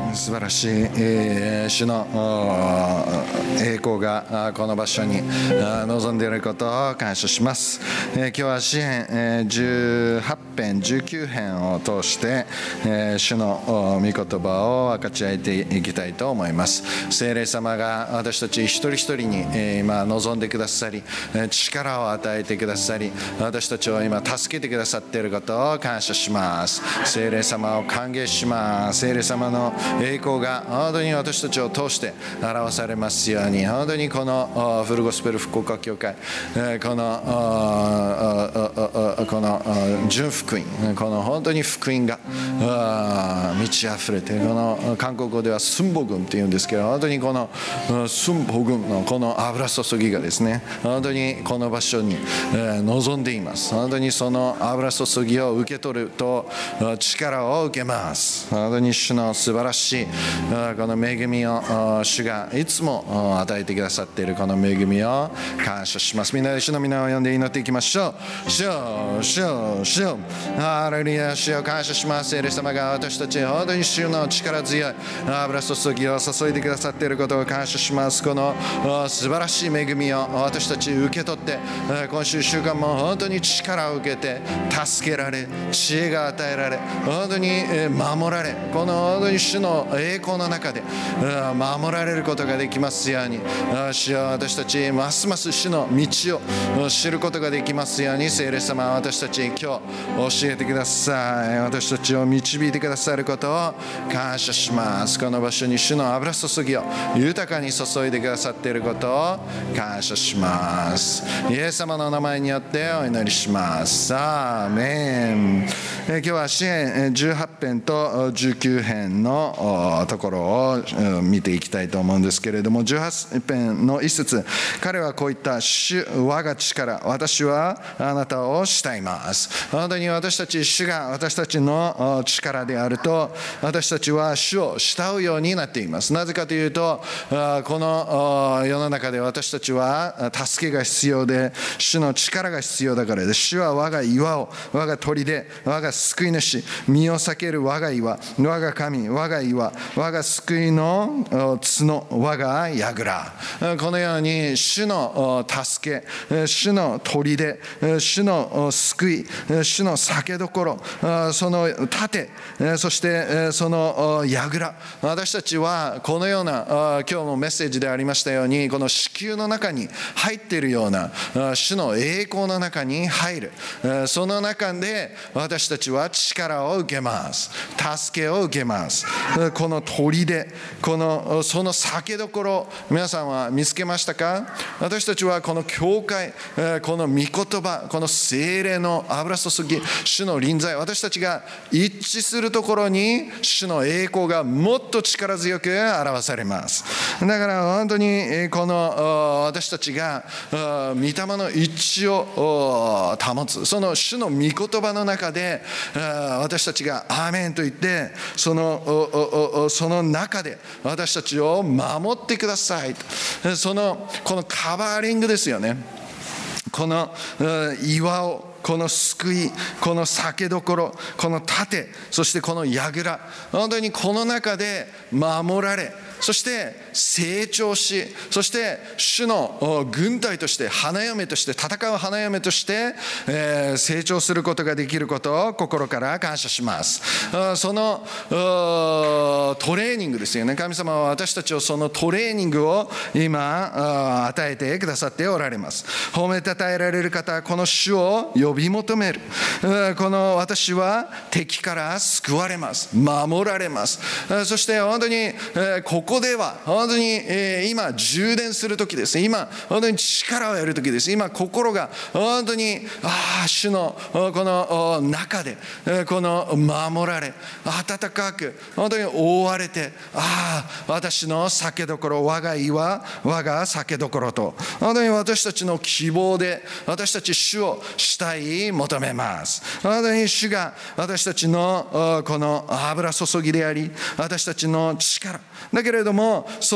素晴らしい、主の栄光がこの場所に望んでいることを感謝します。今日は詩編18編19編を通して、主の御言葉を分かち合えていきたいと思います。聖霊様が私たち一人一人に今望んでくださり、力を与えてくださり、私たちを今助けてくださっていることを感謝します。聖霊様を歓迎します。聖霊様の栄光が本当に私たちを通して表されますように、本当にこのフルゴスペル福岡教会、この純福音、この本当に福音が満ち溢れて、この韓国語ではスンボグンっていうんですけど、本当にこのスンボグンのこの油注ぎがですね、本当にこの場所に望んでいます。本当にその油注ぎを受け取ると力を受けます。本当に主の素晴らしいこの恵みを主がいつも与えてくださっているこの恵みを感謝します。みんなで主の皆を呼んで祈っていきましょう。主よ、主よ、主よ、ハレルヤ、主よ、感謝します。聖霊様が私たち本当に主の力強い油注ぎを注いでくださっていることを感謝します。この素晴らしい恵みを私たち受け取って、今週1週間も本当に力を受けて助けられ、知恵が与えられ、本当に守られ、この本当に主の栄光の中で守られることができますように、主よ、私たちますます主の道を知ることができますように、聖霊様は私たち今日教えてください。私たちを導いてくださることを感謝します。この場所に主の油注ぎを豊かに注いでくださっていることを感謝します。イエス様の名前によってお祈りします。アーメン。今日は詩編18編と19編のところを見ていきたいと思うんですけれども、18編の一節、彼はこう言った。主、我が力、私はあなたを慕います。本当に私たち、主が私たちの力であると、私たちは主を慕うようになっています。なぜかというと、この世の中で私たちは助けが必要で、主の力が必要だからです。主は我が岩を、我が砦、我が救い主、身を避ける我が岩、我が神、我が岩、我が救いの角、我が櫓。このように主の助け、主の砦、主の救い、主の避けどころ、その盾、そしてその櫓。私たちはこのような今日のメッセージでありましたように、この子宮の中に入っているような主の栄光の中に入る。その中で私たちは力を受けます。助けを受けます。この砦、その避けどころ、皆さんは見つけましたか？私たちはこの教会、この御言葉、この聖霊の油注ぎ、主の臨在、私たちが一致するところに主の栄光がもっと力強く表されます。だから本当にこの私たちが御霊の一致を保つ、その主の御言葉の中で私たちがアーメンと言って、その中で私たちを守ってください。このカバーリングですよね。この岩を、この救い、この避けどころ、この盾、そしてこの櫓、本当にこの中で守られ、そして成長し、そして主の軍隊として、花嫁として、戦う花嫁として、成長することができることを心から感謝します。そのトレーニングですよね。神様は私たちをそのトレーニングを今与えてくださっておられます。褒めたたえられる方はこの主を呼び求める。この私は敵から救われます、守られます。そして本当にここでは本当に今充電する時です。今本当に力を得る時です。今心が本当に主のこの中でこの守られ、温かく本当に覆われて、私の避けどころ、我が岩、我が避けどころと、本当に私たちの希望で私たち主を慕い求めます。本当に主が私たちのこの油注ぎであり、私たちの力だけれども、そ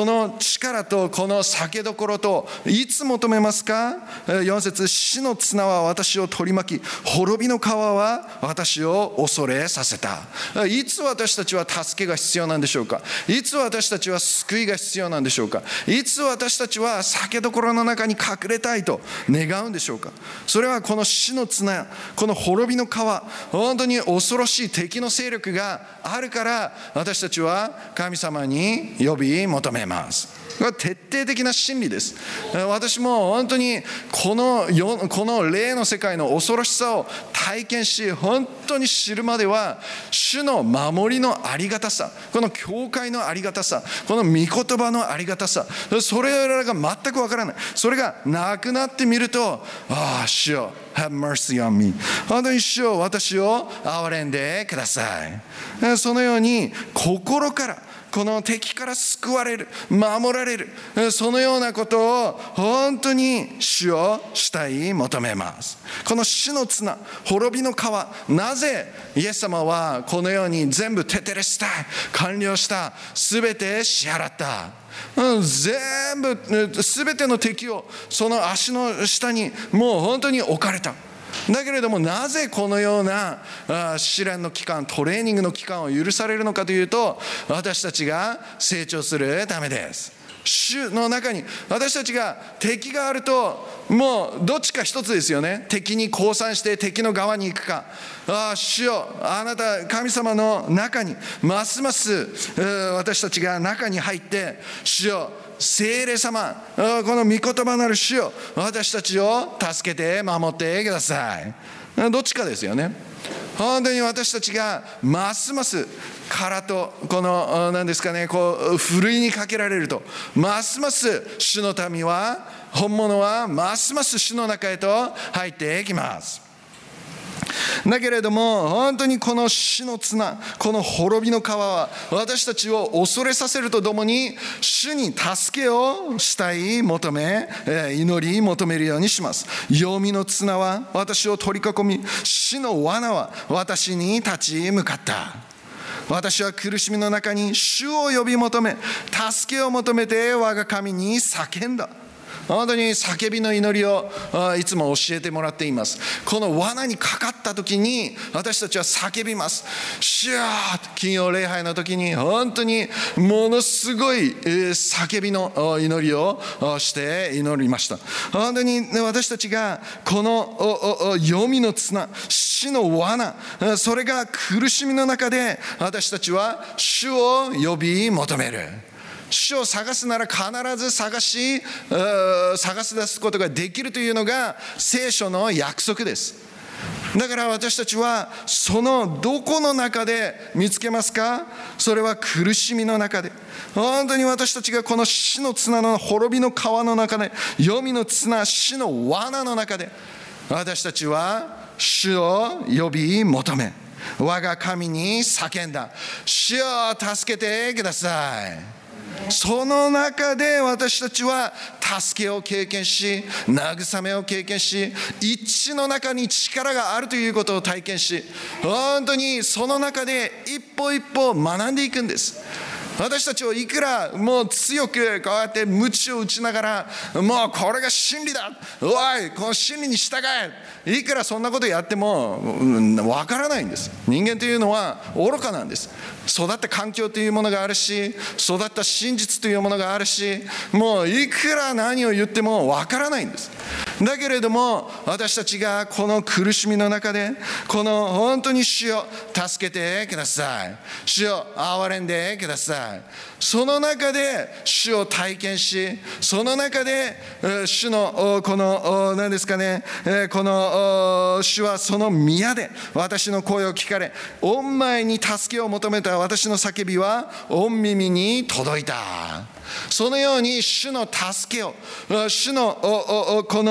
その力とこの酒どころといつ求めますか。4節、死の綱は私を取り巻き、滅びの川は私を恐れさせた。いつ私たちは助けが必要なんでしょうか。いつ私たちは救いが必要なんでしょうか。いつ私たちは酒どころの中に隠れたいと願うんでしょうか。それはこの死の綱、この滅びの川、本当に恐ろしい敵の勢力があるから私たちは神様に呼び求めます。これは徹底的な真理です。私も本当にこの霊の世界の恐ろしさを体験し、本当に知るまでは主の守りのありがたさ、この教会のありがたさ、この御言葉のありがたさ、それらが全くわからない。それがなくなってみると、主よ Have mercy on me、 本当に主よ私を憐れんでください。そのように心からこの敵から救われる、守られる、そのようなことを本当に主を慕い求めます。この死の綱、滅びの川、なぜイエス様はこのように全部テテレスタイ完了した、すべて支払った、全部すべての敵をその足の下にもう本当に置かれた。だけれどもなぜこのような試練の期間、トレーニングの期間を許されるのかというと、私たちが成長するためです。主の中に私たちが敵があると、もうどっちか一つですよね。敵に降参して敵の側に行くか、主よあなた神様の中にますます私たちが中に入って、主よ聖霊様、この御言葉なる主よ私たちを助けて守ってください。どっちかですよね。本当に私たちがますます殻とこの何ですかね、こうふるいにかけられると、ますます主の民は、本物はますます主の中へと入っていきます。だけれども本当にこの死の綱、この滅びの川は私たちを恐れさせるとともに、主に助けをしたい求め、祈り求めるようにします。黄泉の綱は私を取り囲み、死の罠は私に立ち向かった。私は苦しみの中に主を呼び求め、助けを求めて我が神に叫んだ。本当に叫びの祈りをいつも教えてもらっています。この罠にかかった時に私たちは叫びます。主よ、金曜礼拝の時に本当にものすごい叫びの祈りをして祈りました。本当に私たちがこの黄泉の綱、死の罠、それが苦しみの中で私たちは主を呼び求める。主を探すなら必ず探し出すことができるというのが聖書の約束です。だから私たちはそのどこの中で見つけますか。それは苦しみの中で、本当に私たちがこの死の綱の滅びの川の中で、黄泉の綱、死の罠の中で、私たちは主を呼び求め、我が神に叫んだ。主よ助けてください。その中で私たちは助けを経験し、慰めを経験し、一致の中に力があるということを体験し、本当にその中で一歩一歩学んでいくんです。私たちをいくらもう強くこうやって鞭を打ちながら、もうこれが真理だ、おいこの真理に従え、いくらそんなことやってもわからないんです。人間というのは愚かなんです。育った環境というものがあるし、育った真実というものがあるし、もういくら何を言ってもわからないんです。だけれども私たちがこの苦しみの中で、この本当に主を助けてください、主を憐れんでください、その中で主を体験し、その中で主のこの何ですかね、この主はその宮で私の声を聞かれ、御前に助けを求めた私の叫びは御耳に届いた。そのように主の助けを、主のこ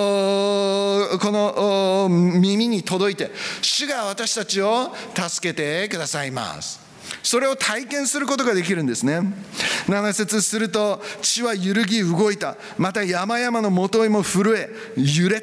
の耳に届いて、主が私たちを助けてくださいます。それを体験することができるんですね。7節すると地は揺るぎ動いた、また山々の元へも震え揺れた。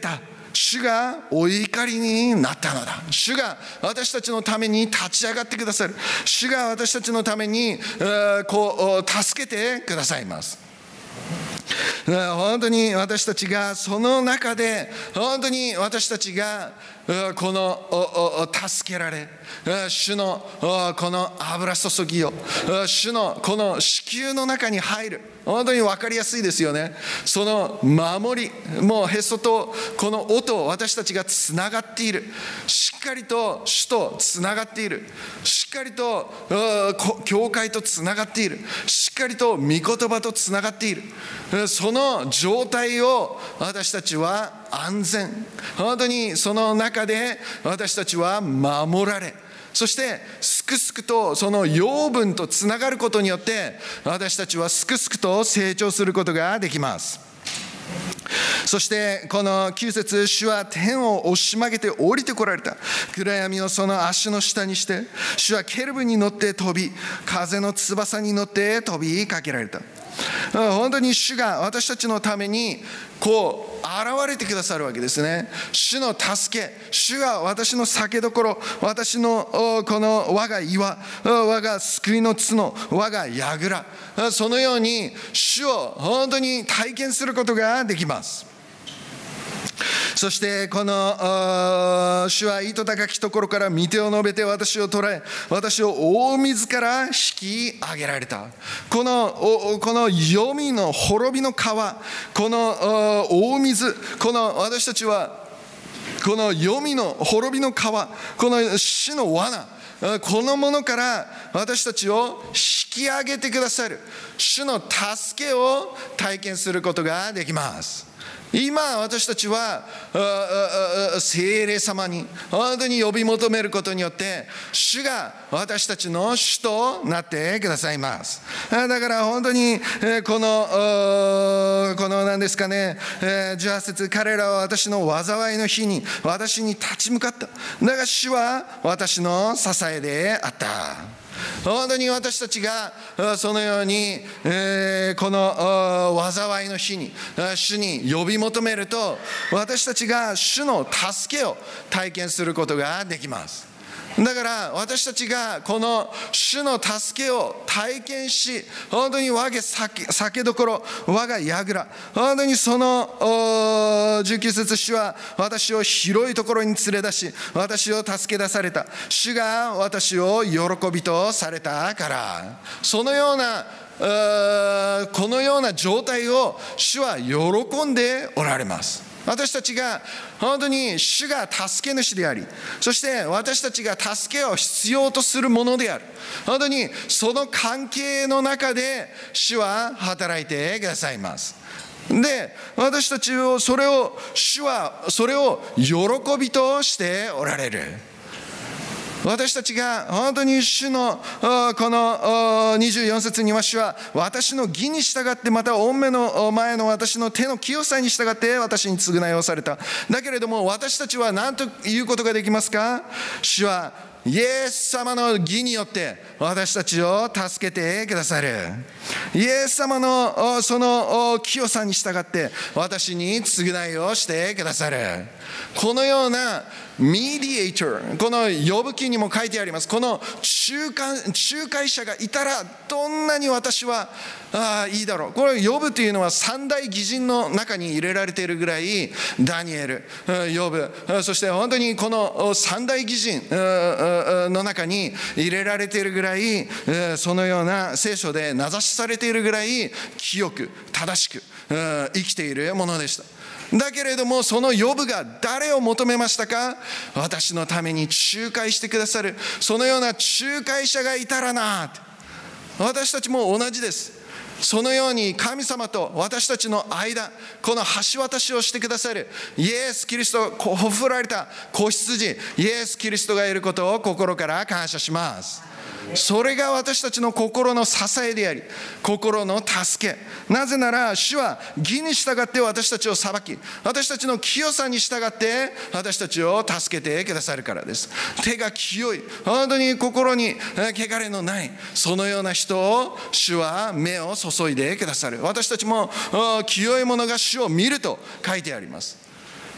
主がお怒りになったのだ。主が私たちのために立ち上がってくださる。主が私たちのために助けてくださいます。本当に私たちがその中で、本当に私たちがこの助けられ、主のこの油注ぎを、主のこの子宮の中に入る。本当に分かりやすいですよね。その守り、もうへそとこの尾と私たちがつながっている。しっかりと主とつながっている。しっかりと教会とつながっている。しっかりと御言葉とつながっている。その状態を私たちは安全、本当にその中で私たちは守られ、そしてすくすくとその養分とつながることによって私たちはすくすくと成長することができます。そしてこの9節、主は天を押し曲げて降りてこられた。暗闇をその足の下にして、主はケルブに乗って飛び、風の翼に乗って飛びかけられた。本当に主が私たちのために現れてくださるわけですね。主の助け、主が私の酒どころ、私のこの我が岩、我が救いの角、我が櫓、そのように主を本当に体験することができます。そしてこの主は糸高きところから御手を伸べて私を捉え、私を大水から引き上げられた。この黄泉の滅びの川、この大水、この私たちはこの黄泉の滅びの川、この死の罠、このものから私たちを引き上げてくださる主の助けを体験することができます。今私たちは聖霊様に本当に呼び求めることによって主が私たちの主となってくださいます。だから本当にこの何ですかね、18節、彼らは私の災いの日に私に立ち向かった。だが主は私の支えであった。本当に私たちがそのようにこの災いの日に主に呼び求めると、私たちが主の助けを体験することができます。だから私たちがこの主の助けを体験し、本当に我が酒どころ、我が櫓、本当にその19節、主は私を広いところに連れ出し私を助け出された。主が私を喜びとされたから、そのようなこのような状態を主は喜んでおられます。私たちが本当に主が助け主であり、そして私たちが助けを必要とするものである。本当にその関係の中で主は働いてくださいます。で、私たちを主はそれを喜びとしておられる。私たちが本当に主のこの24節には、主は私の義に従って、また御目の前の私の手の清さに従って私に償いをされた。だけれども私たちは何ということができますか？主はイエス様の義によって私たちを助けてくださる。イエス様のその清さに従って私に償いをしてくださる。このようなミディエイター、この呼ぶ記にも書いてあります。この仲介者がいたらどんなに私はいいだろう。これ呼ぶというのは三大義人の中に入れられているぐらい、ダニエル、呼ぶ、そして本当にこの三大義人の中に入れられているぐらい、そのような聖書で名指しされているぐらい清く正しく生きているものでした。だけれどもそのヨブが誰を求めましたか？私のために仲介してくださるそのような仲介者がいたらな。私たちも同じです。そのように神様と私たちの間、この橋渡しをしてくださるイエス・キリスト、ほふられた子羊イエス・キリストがいることを心から感謝します。それが私たちの心の支えであり、心の助け。なぜなら主は義に従って私たちを裁き、私たちの清さに従って私たちを助けてくださるからです。手が清い、本当に心に汚れのない、そのような人を主は目を注いでくださる。私たちも清い者が主を見ると書いてあります。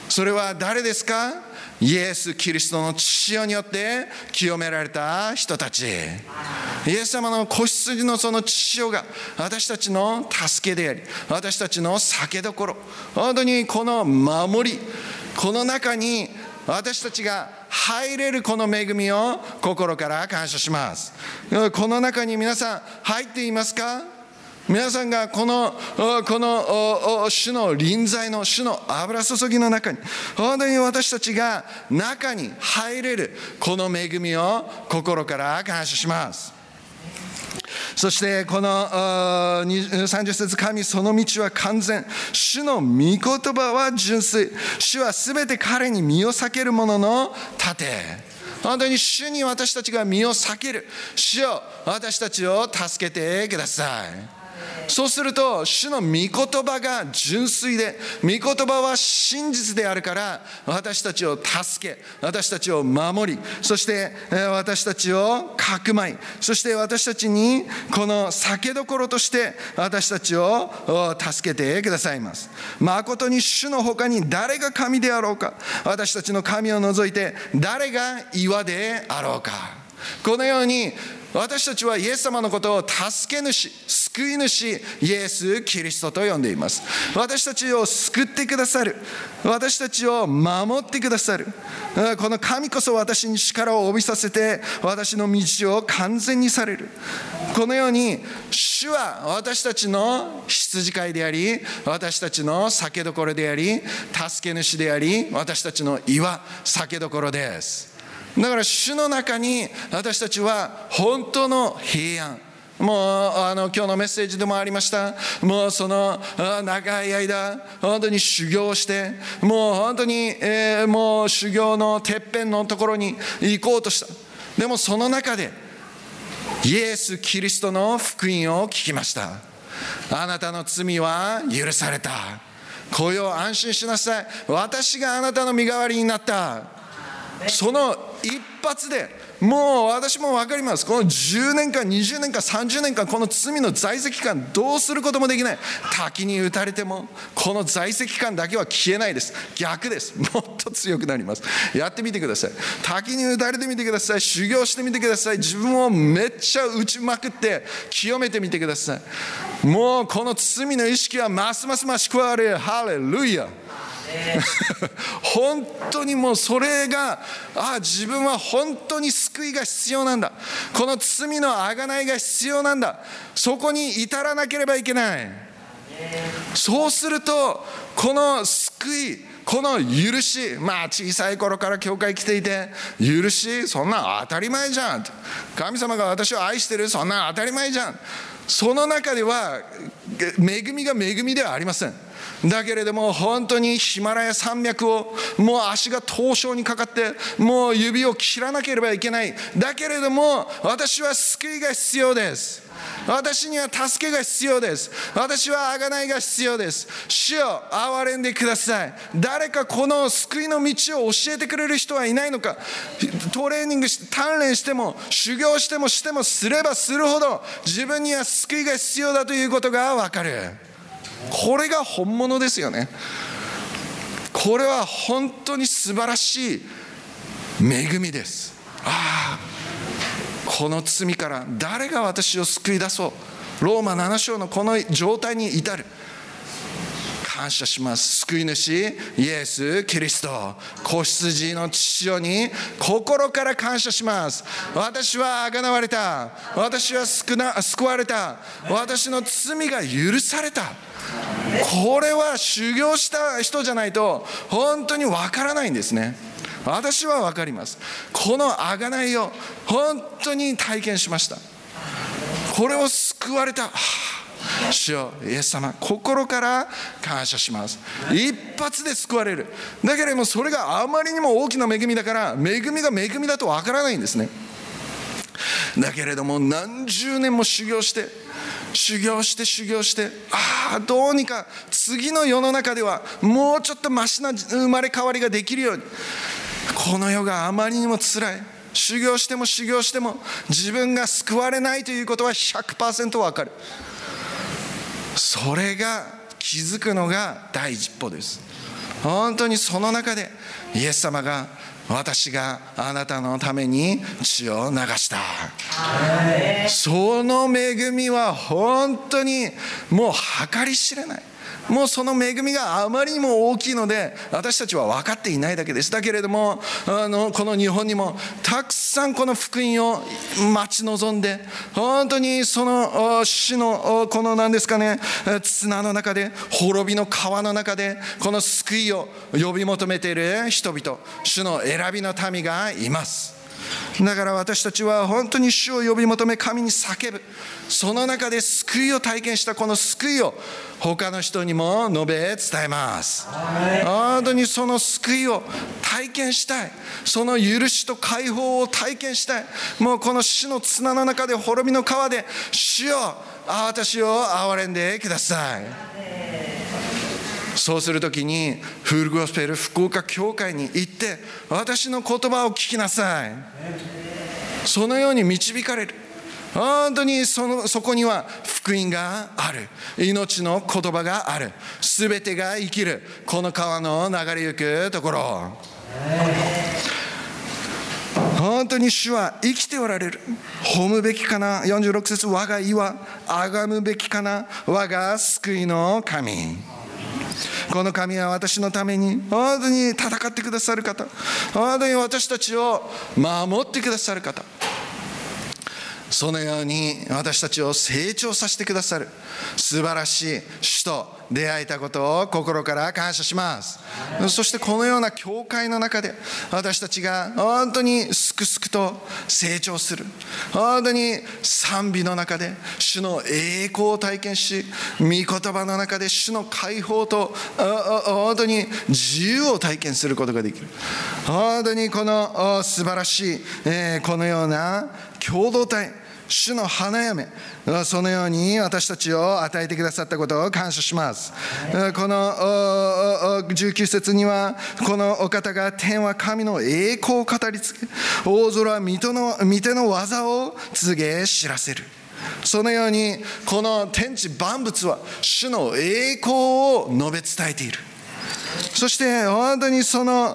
それは誰ですか？イエス・キリストの血潮によって清められた人たち。イエス様の子羊のその血潮が私たちの助けであり、私たちの避けどころ、本当にこの守り、この中に私たちが入れるこの恵みを心から感謝します。この中に皆さん入っていますか？皆さんがこの主の臨在の主の油注ぎの中に、本当に私たちが中に入れるこの恵みを心から感謝します。そしてこの30節、神その道は完全、主の御言葉は純粋、主はすべて彼に身を避ける者の盾。本当に主に私たちが身を避ける。主よ、私たちを助けてください。そうすると主の御言葉が純粋で、御言葉は真実であるから、私たちを助け、私たちを守り、そして私たちをかくまい、そして私たちにこの避けどころとして私たちを助けてくださいます。誠に主の他に誰が神であろうか、私たちの神を除いて誰が岩であろうか。このように私たちはイエス様のことを助け主、救い主、イエス・キリストと呼んでいます。私たちを救ってくださる、私たちを守ってくださる、この神こそ私に力を帯びさせて、私の道を完全にされる。このように主は私たちの羊飼いであり、私たちの避けどころであり、助け主であり、私たちの岩、避けどころです。だから主の中に私たちは本当の平安、もう今日のメッセージでもありました、もうその長い間本当に修行して、もう本当に、もう修行のてっぺんのところに行こうとした。でもその中でイエス・キリストの福音を聞きました。あなたの罪は許された、来よう安心しなさい、私があなたの身代わりになった。その一発でもう私も分かります。この10年間20年間30年間この罪の在籍感どうすることもできない。滝に打たれてもこの在籍感だけは消えないです。逆です。もっと強くなります。やってみてください。滝に打たれてみてください。修行してみてください。自分をめっちゃ打ちまくって清めてみてください。もうこの罪の意識はますます増し加わる。ハレルヤ。本当にもうそれが、自分は本当に救いが必要なんだ、この罪の贖いが必要なんだ、そこに至らなければいけない。そうするとこの救い、この許し、小さい頃から教会来ていて、許しそんな当たり前じゃん、神様が私を愛してる、そんな当たり前じゃん。その中では恵みが恵みではありません。だけれども本当にヒマラヤ山脈をもう足が凍傷にかかってもう指を切らなければいけない。だけれども私は救いが必要です。私には助けが必要です。私は贖いが必要です。主よ憐れんでください。誰かこの救いの道を教えてくれる人はいないのか。トレーニングして鍛錬しても修行してもすればするほど自分には救いが必要だということが分かる。これが本物ですよね。これは本当に素晴らしい恵みです。この罪から誰が私を救い出そう。ローマ7章のこの状態に至る。感謝します。救い主イエス・キリスト、子羊の血潮に心から感謝します。私は贖われた、私は救われた、私の罪が許された。これは修行した人じゃないと本当にわからないんですね。私はわかります。この贖いを本当に体験しました。これを救われた。主よイエス様、心から感謝します。一発で救われる。だけれどもそれがあまりにも大きな恵みだから、恵みが恵みだとわからないんですね。だけれども何十年も修行してどうにか次の世の中ではもうちょっとマシな生まれ変わりができるように。この世があまりにも辛い。修行しても自分が救われないということは 100% わかる。それが気づくのが第一歩です。 本当にその中でイエス様が、私があなたのために血を流した、その恵みは本当にもう計り知れない。もうその恵みがあまりにも大きいので私たちは分かっていないだけです。だけれどもこの日本にもたくさんこの福音を待ち望んで、本当にその死のこの何ですかね、綱の中で、滅びの川の中でこの救いを呼び求めている人々、主の選びの民がいます。だから私たちは本当に主を呼び求め、神に叫ぶ。その中で救いを体験したこの救いを他の人にも述べ伝えます。本当にその救いを体験したい。その許しと解放を体験したい。もうこの死の綱の中で、滅びの川で、主よ私を憐れんでください。そうするときにフールゴスペル福岡教会に行って、私の言葉を聞きなさい。そのように導かれる。本当にそこには福音がある。命の言葉がある。すべてが生きるこの川の流れゆくところ、本当に主は生きておられる。褒むべきかな。46節、我が義は崇むべきかな。我が救いの神。この神は私のために本当に戦ってくださる方、本当に私たちを守ってくださる方、そのように私たちを成長させてくださる素晴らしい主と出会えたことを心から感謝します。そしてこのような教会の中で私たちが本当にすくすくと成長する。本当に賛美の中で主の栄光を体験し、御言葉の中で主の解放と本当に自由を体験することができる。本当にこの素晴らしいこのような共同体、主の花嫁、そのように私たちを与えてくださったことを感謝します。この19節には、このお方が天は神の栄光を語り継げ、大空は御手の技を告げ知らせる。そのようにこの天地万物は主の栄光を述べ伝えている。そして本当にこの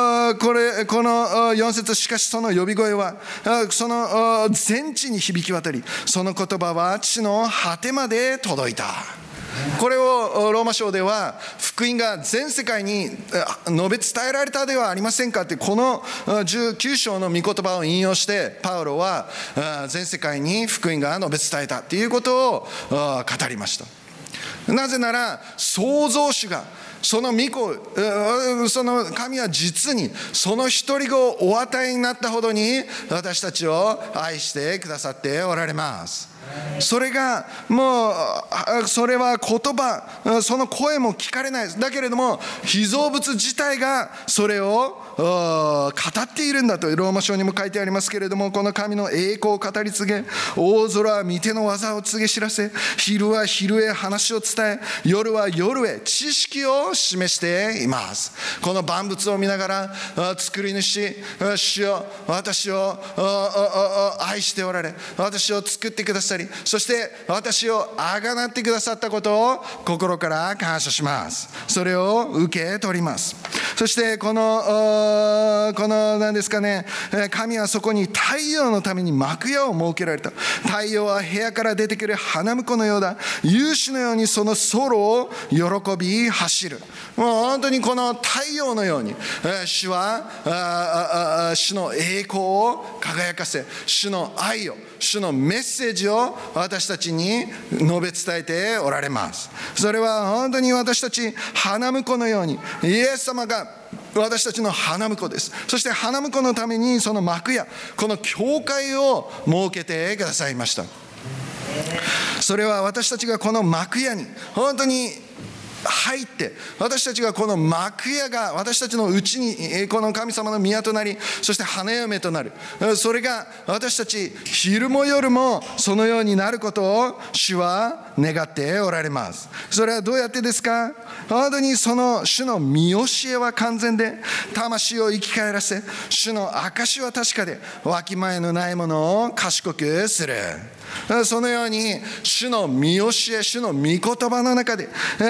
4節、しかしその呼び声はその全地に響き渡り、その言葉は地の果てまで届いた。これをローマ書では福音が全世界に述べ伝えられたではありませんかって、この19章の御言葉を引用してパウロは全世界に福音が述べ伝えたということを語りました。なぜなら創造主がその御子、その神は実にその一人子をお与えになったほどに私たちを愛してくださっておられます。それがもうそれは言葉、その声も聞かれない。だけれども被造物自体がそれを語っているんだとローマ書にも書いてありますけれども、この神の栄光を語り継げ、大空は御手の技を告げ知らせ、昼は昼へ話を伝え、夜は夜へ知識を示しています。この万物を見ながら作り主、主よ私を愛しておられ、私を作ってくださり、そして私をあがなってくださったことを心から感謝します。それを受け取ります。そしてこの何ですかね、神はそこに太陽のために幕屋を設けられた。太陽は部屋から出てくる花婿のようだ。勇士のようにそのソロを喜び走る。もう本当にこの太陽のように主は主の栄光を輝かせ、主の愛を、主のメッセージを私たちに述べ伝えておられます。それは本当に私たち花婿のように、イエス様が私たちの花婿です。そして花婿のためにその幕やこの教会を設けてくださいました。それは私たちがこの幕屋に本当に入って、私たちがこの幕屋が私たちのうちにこの神様の宮となり、そして花嫁となる。それが私たち昼も夜もそのようになることを主は願っておられます。それはどうやってですか？本当にその主の見教えは完全で、魂を生き返らせ、主の証は確かで、わきまえのないものを賢くする。そのように主の見教え、主の御言葉の中で、そして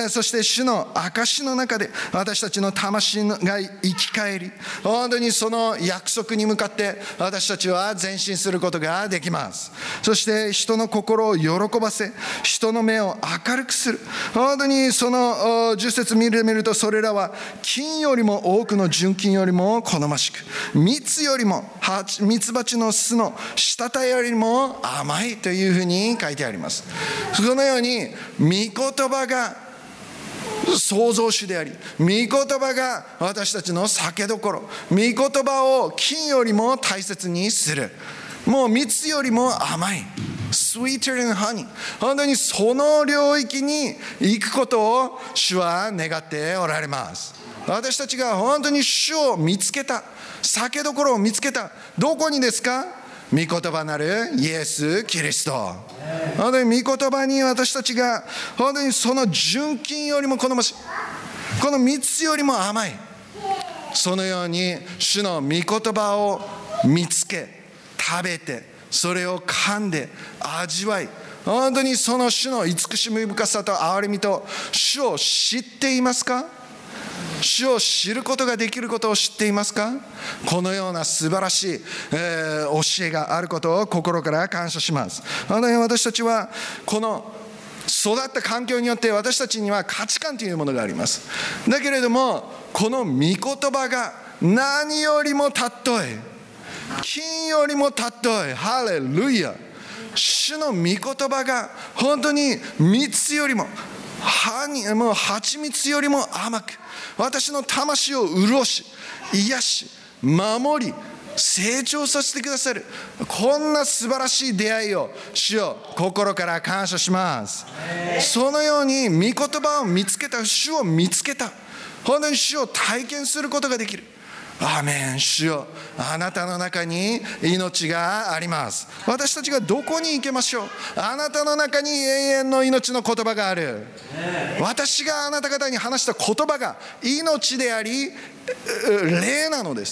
主の証の中で私たちの魂が生き返り、本当にその約束に向かって私たちは前進することができます。そして人の心を喜ばせ、人の目を明るくする。本当にその10節見ると、それらは金よりも多くの純金よりも好ましく、蜜よりも蜜蜂の巣の滴よりも甘いというふうに書いてあります。そのように御言葉が創造主であり、御言葉が私たちの酒どころ、御言葉を金よりも大切にする。もう蜜よりも甘い、 sweeter than honey。 本当にその領域に行くことを主は願っておられます。私たちが本当に主を見つけた、酒どころを見つけた、どこにですか？御言葉なるイエス・キリスト。本当に御言葉に私たちが本当にその純金よりも好ましい、この蜜よりも甘い、そのように主の御言葉を見つけ、食べて、それを噛んで味わい、本当にその主の慈しみ深さと憐れみと主を知っていますか？主を知ることができることを知っていますか？このような素晴らしい、教えがあることを心から感謝します。私たちはこの育った環境によって私たちには価値観というものがあります。だけれどもこの御言葉が何よりも尊い、金よりも尊い、ハレルヤ、主の御言葉が本当に蜜よりももう蜂蜜よりも甘く、私の魂を潤し、癒し、守り、成長させてくださる、こんな素晴らしい出会いを主よ心から感謝します。そのように御言葉を見つけた、主を見つけた、本当に主を体験することができる。アーメン。主よ、あなたの中に命があります。私たちがどこに行けましょう？あなたの中に永遠の命の言葉がある。私があなた方に話した言葉が命であり霊なのです。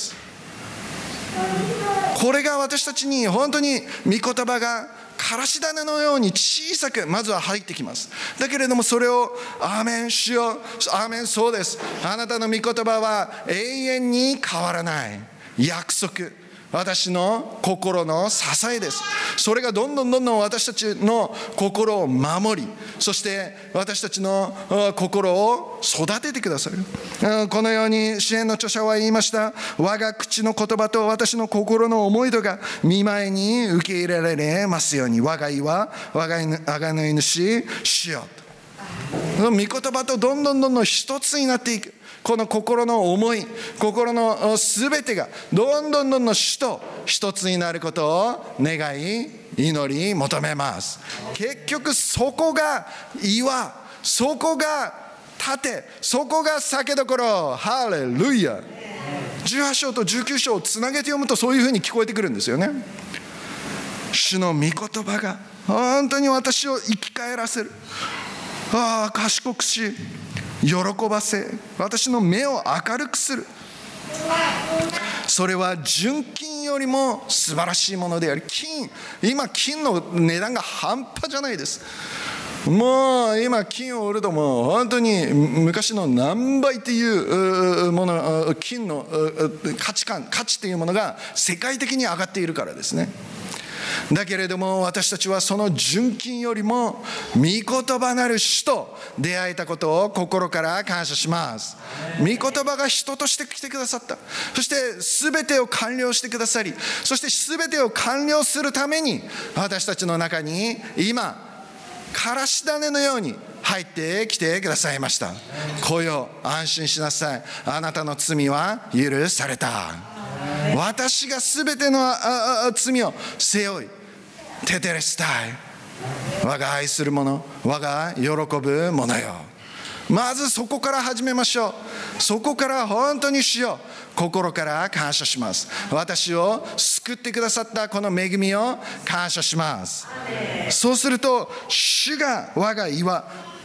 これが私たちに本当に御言葉がからし種のように小さくまずは入ってきます。だけれどもそれをアーメン、主よ、アーメン、そうです、あなたの御言葉は永遠に変わらない約束、私の心の支えです。それがどんどん私たちの心を守り、そして私たちの心を育ててくださる。このように詩篇の著者は言いました。我が口の言葉と私の心の思いとが御前に受け入れられますように。我が意は我が贖い主主よ。御言葉とどんどん一つになっていく。この心の思い、心のすべてがどんどん主と一つになることを願い、祈り、求めます。結局そこが岩、そこが盾、そこが酒どころ。ハレルヤ。18章と19章をつなげて読むとそういうふうに聞こえてくるんですよね。主の御言葉が本当に私を生き返らせる。賢くし、喜ばせ、私の目を明るくする。それは純金よりも素晴らしいものであり、今金の値段が半端じゃないです。もう今金を売るともう本当に昔の何倍っていうもの、金の価値というものが世界的に上がっているからですね。だけれども私たちはその純金よりも御言葉なる主と出会えたことを心から感謝します。御言葉が人として来てくださった。そして全てを完了してくださり、そして全てを完了するために私たちの中に今からし種のように入ってきてくださいました。来よ、安心しなさい、あなたの罪は許された。私がすべての罪を背負い、テテレスタイ、我が愛する者、我が喜ぶ者よ。まずそこから始めましょう。そこから本当に主よ、心から感謝します。私を救ってくださったこの恵みを感謝します。そうすると主が我が岩、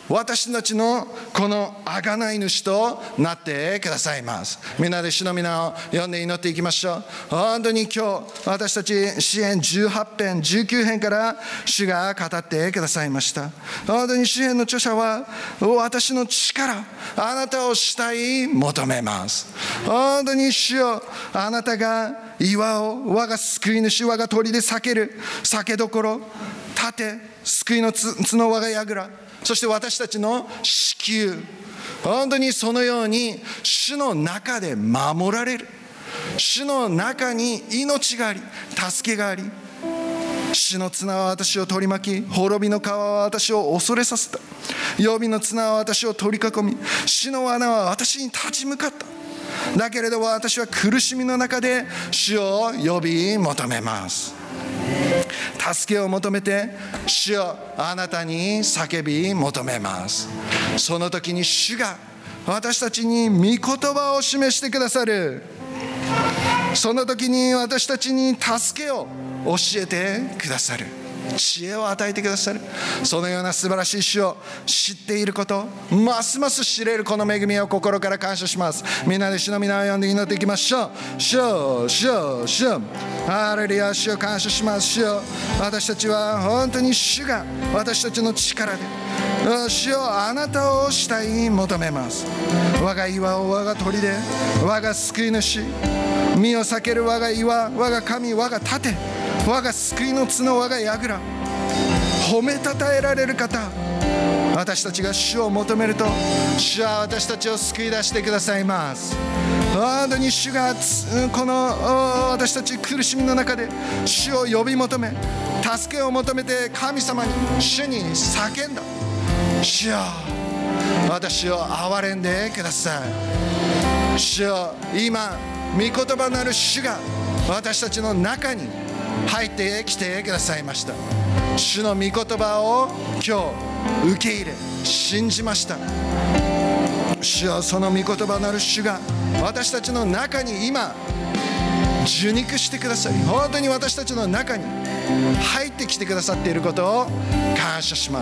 私たちのこの贖い主となってくださいます。みんなで主の皆を呼んで祈っていきましょう。本当に今日私たち詩編18編19編から主が語ってくださいました。本当に詩編の著者は、私の力、あなたを主体求めます。本当に主よ、あなたが岩を我が救い主、我が砦で避ける酒どころ、盾、救いの角、我が櫓、そして私たちの子宮、本当にそのように主の中で守られる。主の中に命があり、助けがあり、主の綱は私を取り巻き、滅びの川は私を恐れさせた。予備の綱は私を取り囲み、死の罠は私に立ち向かった。だけれど私は苦しみの中で主を呼び求めます。助けを求めて、主よ、あなたに叫び求めます。その時に主が私たちに御言葉を示してくださる。その時に私たちに助けを教えてくださる。知恵を与えてくださる。そのような素晴らしい主を知っていること、ますます知れるこの恵みを心から感謝します。みんなで主の皆を呼んで祈っていきましょう。主よ、主よ、主よ、ハレルヤ、主を感謝します。主よ、私たちは本当に主が私たちの力で、主よ、あなたを主体に求めます。我が岩を我が砦で、我が救い主、身を避ける我が岩、我が神、我が盾、我が救いの角、我が櫓、褒めたたえられる方、私たちが主を求めると、主は私たちを救い出してくださいます。本当に主がこの私たち苦しみの中で主を呼び求め、助けを求めて神様に、主に叫んだ。主よ、私を憐れんでください。主よ、今御言葉なる主が私たちの中に入ってきてくださいました。主の御言葉を今日受け入れ信じました。主よ、その御言葉なる主が私たちの中に今受肉してくださり、本当に私たちの中に入ってきてくださっていることを感謝します。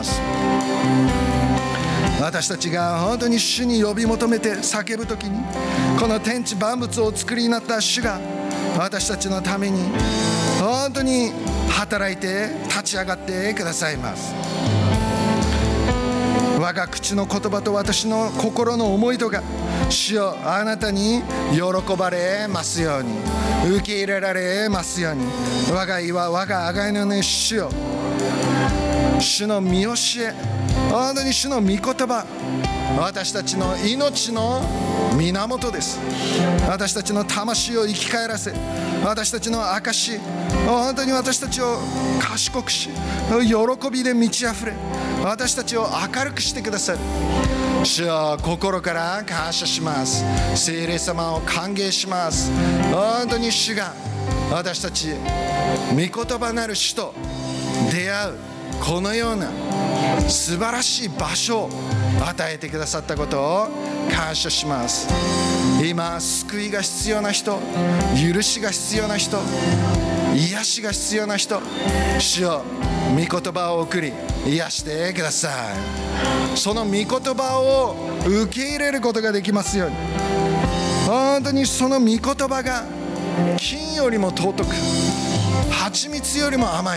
私たちが本当に主に呼び求めて叫ぶときに、この天地万物をお作りになった主が私たちのために本当に働いて立ち上がってくださいます。我が口の言葉と私の心の思いとが、主よ、あなたに喜ばれますように、受け入れられますように。我が岩、我が贖いの主、主よ、主の見教え、本当に主の御言葉、私たちの命の源です。私たちの魂を生き返らせ、私たちの証、本当に私たちを賢くし、喜びで満ち溢れ、私たちを明るくしてくださる。主よ、心から感謝します。聖霊様を歓迎します。本当に主が私たち御言葉なる主と出会うこのような素晴らしい場所を与えてくださったことを感謝します。今救いが必要な人、許しが必要な人、癒しが必要な人、主よ、御言葉を送り癒してください。その御言葉を受け入れることができますように。本当にその御言葉が金よりも尊く、蜂蜜よりも甘い、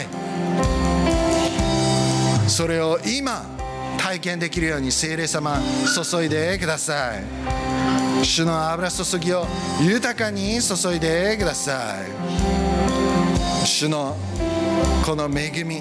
それを今体験できるように聖霊様注いでください。主の油注ぎを豊かに注いでください。主のこの恵み、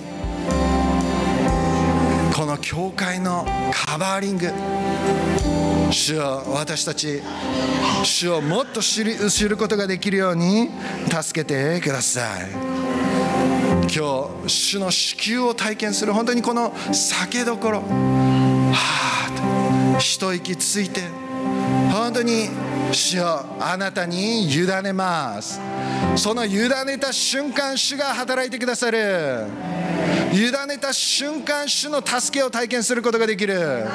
この教会のカバーリング、主よ、私たち主をもっと知ることができるように助けてください。今日主の子宮を体験する、本当にこの酒どころ、一息ついて、本当に主よ、あなたに委ねます。その委ねた瞬間、主が働いてくださる。委ねた瞬間、主の助けを体験することができる。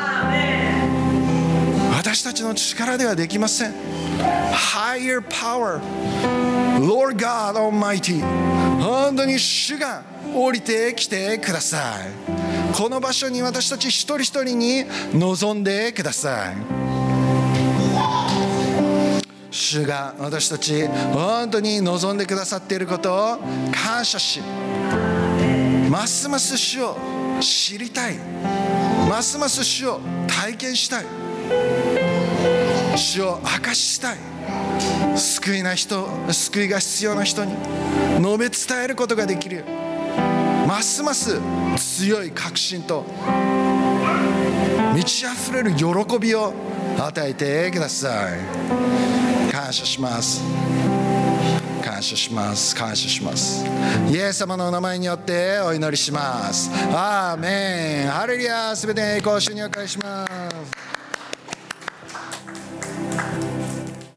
私たちの力ではできません。 Higher power Lord God Almighty、 本当に主が降りてきてください。 この場所に私たち一人一人に臨んでください。主が私たち本当に望んでくださっていることを感謝し、ますます主を知りたい、ますます主を体験したい、主を明かしたい、救いが必要な人に述べ伝えることができる、ますます強い確信と満ち溢れる喜びを与えてください。感謝します、感謝します、感謝します。イエス様のお名前によってお祈りします。アーメン。ハレルヤ。すべて栄光主にお返しします。